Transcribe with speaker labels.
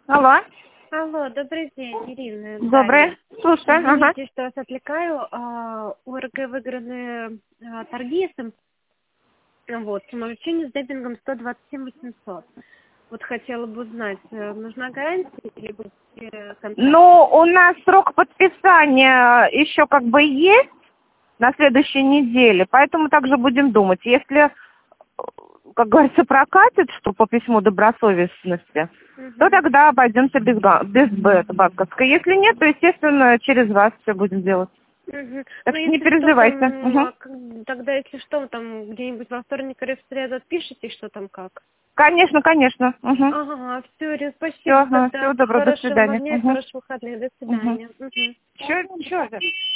Speaker 1: Алло.
Speaker 2: Алло, добрый день, Ирина.
Speaker 1: Добрый. Слушай, ага.
Speaker 2: Извините, что вас отвлекаю. У РГ выиграны торги вот, самообучение с демпингом 127 800. Вот хотела бы узнать, нужна гарантия или будет контракт?
Speaker 1: Ну, у нас срок подписания еще как бы есть на следующей неделе, поэтому также будем думать. Если, как говорится, прокатит, что по письму добросовестности, то тогда обойдемся без банковской. Если нет, то, естественно, через вас все будем делать. Так что не переживайте.
Speaker 2: Тогда, если что, там где-нибудь во вторник или в среду отпишите, что там как?
Speaker 1: Конечно, конечно.
Speaker 2: Ага, все, Ирина, спасибо.
Speaker 1: Всего доброго, до свидания.
Speaker 2: Хорошего дня, хороших выходных, до свидания.
Speaker 1: Чё это?